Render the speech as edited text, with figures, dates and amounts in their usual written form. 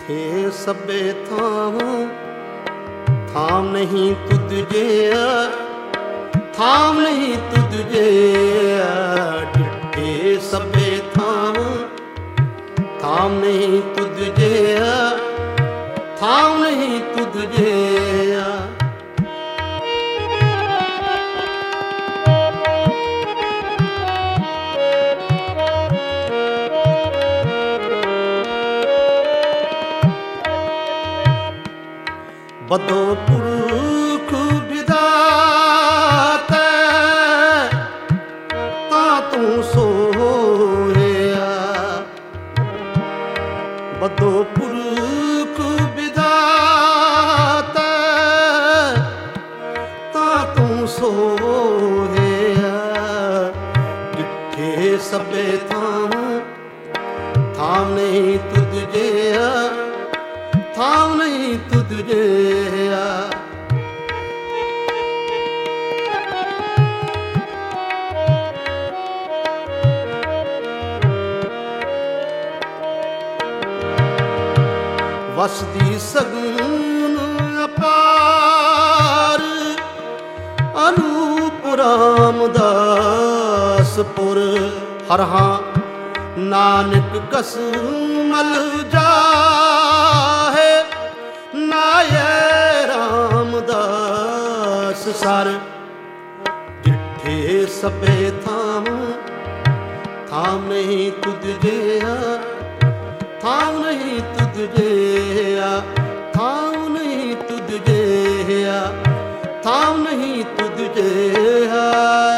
ਜਿੱਥੇ ਸਭੇ ਥਾਮ ਥਾਮ ਨਹੀਂ ਤੁਧ ਜਿਆ, ਥਾਮ ਨਹੀਂ ਤੁਧ ਜਿਆ। ਜਿੱਥੇ ਸਭੇ ਥਾਮ ਥਾਮ ਨਹੀਂ ਤੁਧ ਜਿਆ, ਥਾਮ ਨਹੀਂ ਤੁਧ ਜਿਆ। ਬਦੋ ਪੁਰਖ ਵਿਧਾਤਾ ਤਾਂ ਤੂੰ ਸੋਇਆ, ਬਦੋ ਪੁਰਖ ਵਿਧਾਤਾ ਤਾਂ ਤੂੰ ਸੋਇਆ। ਜਿੱਥੇ ਸਭੇ ਥਾਮ ਥਾਮ ਨਹੀਂ ਤੁਧ ਜਿਆ, ਥਾਮ ਨਹੀਂ ਤੁਧ ਜਿਆ। ਵਸਦੀ ਸਗੁਨ ਅਪਾਰ ਅਨੂਪ ਰਾਮਦਾਸ ਪੁਰ। ਹਰ ਹਾਂ ਨਾਨਕ ਕਸ ਮਲ ਜਾਹੇ, ਨਾਏ ਰਾਮਦਾਸ ਸਰ। ਜਿੱਥੇ ਸਭੇ ਥਾਮ ਥਾਮ ਨਹੀਂ ਤੁਧ ਜਿਆ, ਥਾਮ ਨਹੀਂ ਤੁਧ ਜਿਆ। ਥਾਮ ਨਹੀਂ ਤੁਧ ਜਿਆ, ਥਾਮ ਨਹੀਂ ਤੁਧ ਜਿਆ।